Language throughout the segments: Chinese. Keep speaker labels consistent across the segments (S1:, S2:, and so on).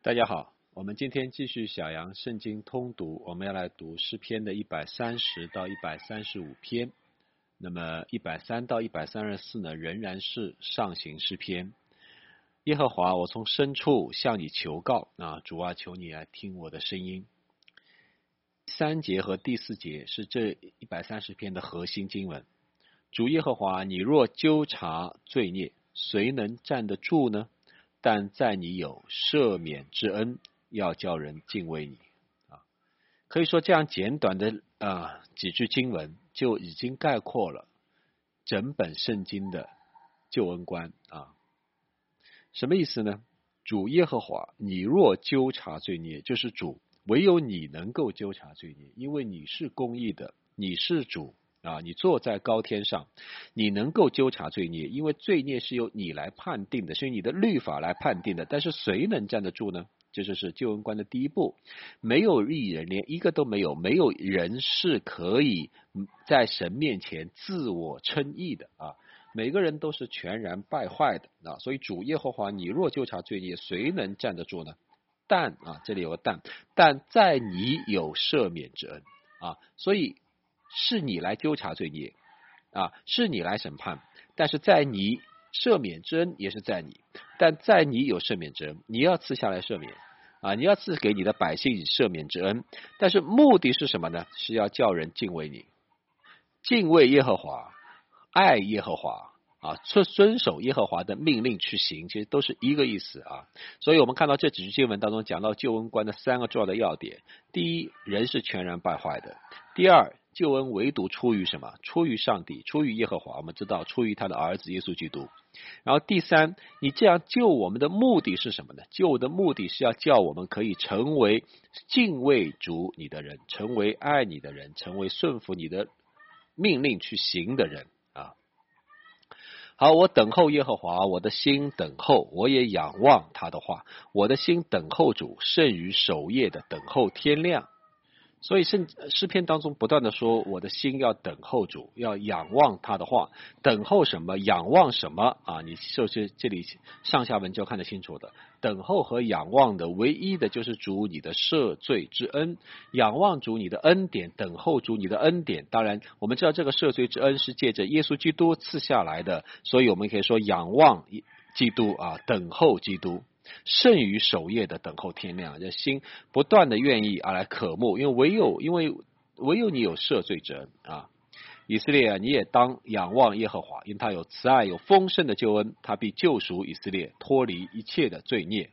S1: 大家好，我们今天继续小杨圣经通读，我们要来读诗篇的130到135篇。那么130到134呢，仍然是上行诗篇。耶和华，我从深处向你求告主啊，求你来听我的声音。3节和第4节是这130篇的核心经文。主耶和华，你若纠察罪孽，谁能站得住呢？但在你有赦免之恩，要叫人敬畏你。可以说这样简短的几句经文就已经概括了整本圣经的救恩观什么意思呢？主耶和华，你若纠察罪孽，就是主，唯有你能够纠察罪孽，因为你是公义的，你是主你坐在高天上，你能够纠察罪孽，因为罪孽是由你来判定的，是由你的律法来判定的。但是谁能站得住呢？这就是救恩观的第一步。没有义人，连一个都没有，没有人是可以在神面前自我称义的每个人都是全然败坏的所以主耶和华，你若纠察罪孽，谁能站得住呢？但这里有个但在你有赦免之恩所以是你来纠察罪孽是你来审判，但是在你赦免之恩也是在你，但在你有赦免之恩，你要赐下来赦免你要赐给你的百姓以赦免之恩，但是目的是什么呢？是要叫人敬畏你，敬畏耶和华，爱耶和华遵守耶和华的命令去行，其实都是一个意思所以我们看到这几句经文当中讲到救恩观的3个重要的要点。第一，人是全然败坏的；第二，救恩唯独出于什么？出于上帝，出于耶和华，我们知道出于他的儿子耶稣基督。然后第三，你这样救我们的目的是什么呢？救的目的是要叫我们可以成为敬畏主你的人，成为爱你的人，成为顺服你的命令去行的人好，我等候耶和华，我的心等候，我也仰望他的话。我的心等候主，胜于守夜的等候天亮。所以诗篇当中不断的说，我的心要等候主，要仰望他的话。等候什么？仰望什么你就是这里上下文就看得清楚的。等候和仰望的唯一的就是主你的赦罪之恩，仰望主你的恩典，等候主你的恩典。当然我们知道这个赦罪之恩是借着耶稣基督赐下来的，所以我们可以说仰望基督等候基督，胜于守夜的等候天亮。这心不断的愿意来渴慕，因为唯有你有赦罪之恩以色列你也当仰望耶和华，因他有慈爱，有丰盛的救恩，他必救赎以色列，脱离一切的罪孽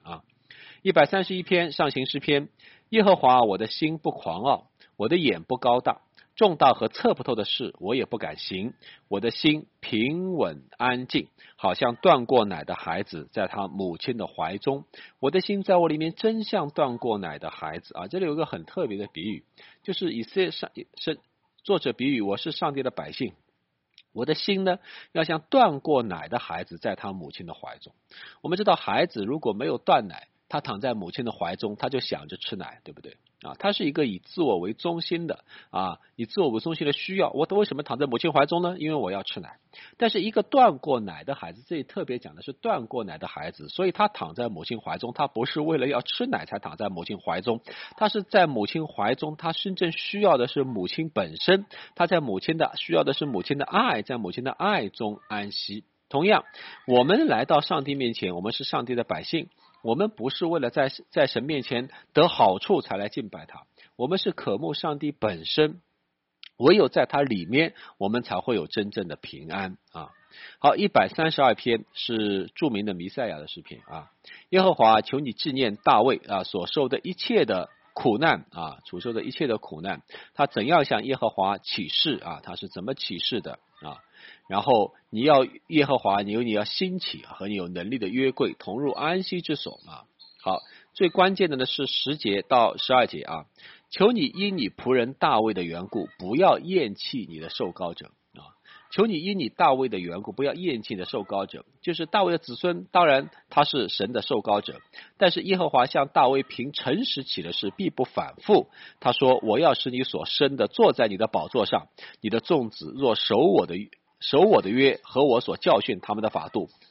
S1: 131篇上行诗篇。耶和华，我的心不狂傲，我的眼不高大，重大和测不透的事我也不敢行。我的心平稳安静，好像断过奶的孩子在他母亲的怀中。我的心在我里面真像断过奶的孩子这里有一个很特别的比喻，就是以色列作者比喻我是上帝的百姓，我的心呢要像断过奶的孩子在他母亲的怀中。我们知道孩子如果没有断奶，他躺在母亲的怀中，他就想着吃奶，对不对他是一个以自我为中心的以自我为中心的需要。我为什么躺在母亲怀中呢？因为我要吃奶。但是一个断过奶的孩子，这里特别讲的是断过奶的孩子，所以他躺在母亲怀中，他不是为了要吃奶才躺在母亲怀中，他是在母亲怀中，他真正需要的是母亲本身，他在需要的是母亲的爱，在母亲的爱中安息。同样，我们来到上帝面前，我们是上帝的百姓，我们不是为了在神面前得好处才来敬拜他，我们是渴慕上帝本身，唯有在他里面我们才会有真正的平安好，132篇是著名的弥赛亚的诗篇耶和华，求你纪念大卫所受的一切的苦难所受的一切的苦难，他怎样向耶和华起誓他是怎么起誓的然后你要耶和华，你要兴起和你有能力的约柜同入安息之所好，最关键的呢是10节到12节求你因你仆人大卫的缘故，不要厌弃你的受膏者求你因你大卫的缘故，不要厌弃你的受膏者。就是大卫的子孙，当然他是神的受膏者，但是耶和华向大卫凭诚实起的誓，必不反复。他说，我要使你所生的坐在你的宝座上，你的众子若守我的约和我所教训他们的法度，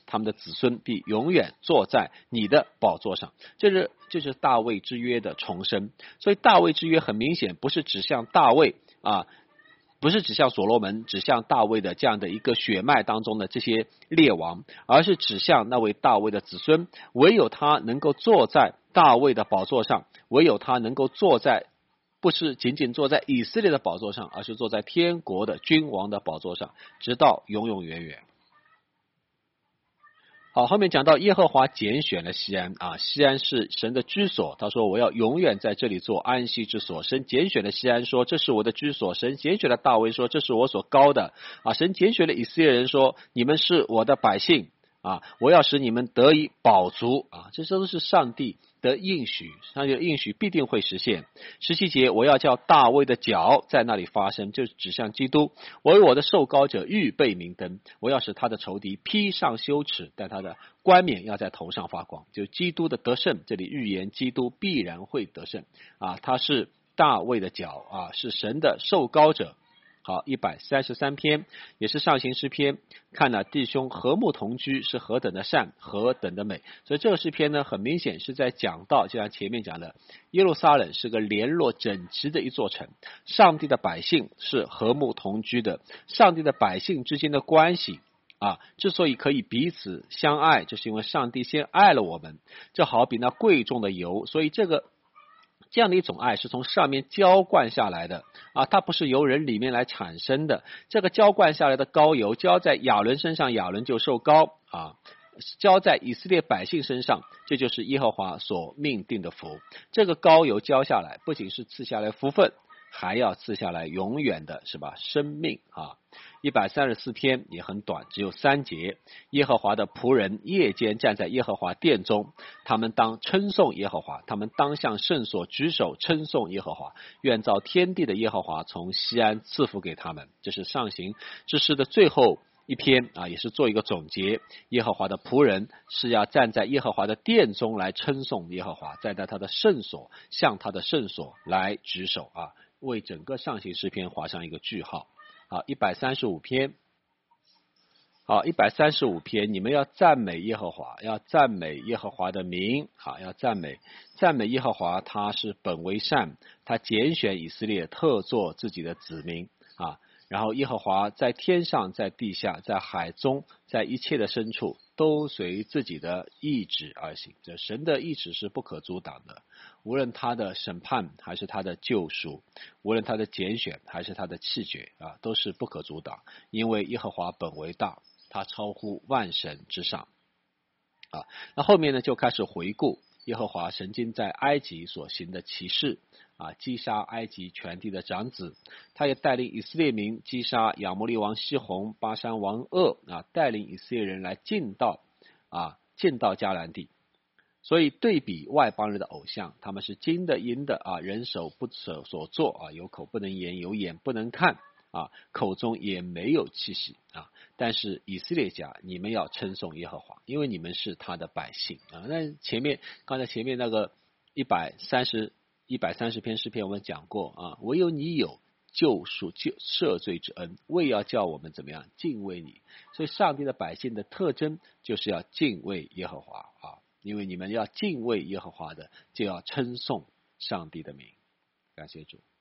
S1: 他们的子孙必永远坐在你的宝座上。这是大卫之约的重申。所以大卫之约很明显不是指向大卫啊，不是指向所罗门，指向大卫的这样的一个血脉当中的这些列王，而是指向那位大卫的子孙。唯有他能够坐在大卫的宝座上，唯有他能够坐在，不是仅仅坐在以色列的宝座上，而是坐在天国的君王的宝座上，直到永永远远。好，后面讲到耶和华拣选了西安啊，西安是神的居所，他说我要永远在这里做安息之所。神拣选了西安说这是我的居所，神拣选了大卫说这是我所高的啊，神拣选了以色列人说你们是我的百姓啊，我要使你们得以饱足啊，这都是上帝的应许，上帝的应许必定会实现。17节，我要叫大卫的脚在那里发生，就是指向基督。我为我的受膏者预备明灯，我要使他的仇敌披上羞耻，但他的冠冕要在头上发光，就是基督的得胜。这里预言基督必然会得胜啊，他是大卫的脚啊，是神的受膏者。好，133篇也是上行诗篇，看了弟兄和睦同居是何等的善，何等的美。所以这个诗篇呢，很明显是在讲到，就像前面讲的，耶路撒冷是个联络整齐的一座城，上帝的百姓是和睦同居的，上帝的百姓之间的关系啊，之所以可以彼此相爱，就是因为上帝先爱了我们，就好比那贵重的油，所以这样的一种爱是从上面浇灌下来的啊，它不是由人里面来产生的。这个浇灌下来的膏油浇在亚伦身上，亚伦就受膏啊；浇在以色列百姓身上，这就是耶和华所命定的福。这个膏油浇下来，不仅是赐下来福分，还要赐下来永远的是吧生命啊。134篇也很短，只有3节。耶和华的仆人夜间站在耶和华殿中，他们当称颂耶和华，他们当向圣所举手称颂耶和华，愿造天地的耶和华从西安赐福给他们。这是上行之诗的最后一篇啊，也是做一个总结。耶和华的仆人是要站在耶和华的殿中来称颂耶和华，站在他的圣所，向他的圣所来举手啊，为整个上行诗篇画上一个句号。好，135篇。好，135篇，你们要赞美耶和华，要赞美耶和华的名，好，要赞美耶和华，他是本为善，他拣选以色列，特作自己的子民啊。然后耶和华在天上，在地下，在海中，在一切的深处，都随自己的意志而行。这神的意志是不可阻挡的，无论他的审判还是他的救赎，无论他的拣选还是他的弃绝啊，都是不可阻挡，因为耶和华本为大，他超乎万神之上啊。那后面呢，就开始回顾耶和华曾经在埃及所行的奇事啊，击杀埃及全地的长子，他也带领以色列民击杀亚摩利王西宏、巴珊王噩啊，带领以色列人来进到迦南地。所以对比外邦人的偶像，他们是金的银的啊，人手不舍所做啊，有口不能言，有眼不能看啊，口中也没有气息啊。但是以色列家，你们要称颂耶和华，因为你们是他的百姓啊。那刚才前面那个130篇诗篇我们讲过啊，唯有你有救赎赦罪之恩，为要叫我们怎么样敬畏你。所以上帝的百姓的特征就是要敬畏耶和华啊，因为你们要敬畏耶和华的，就要称颂上帝的名。感谢主。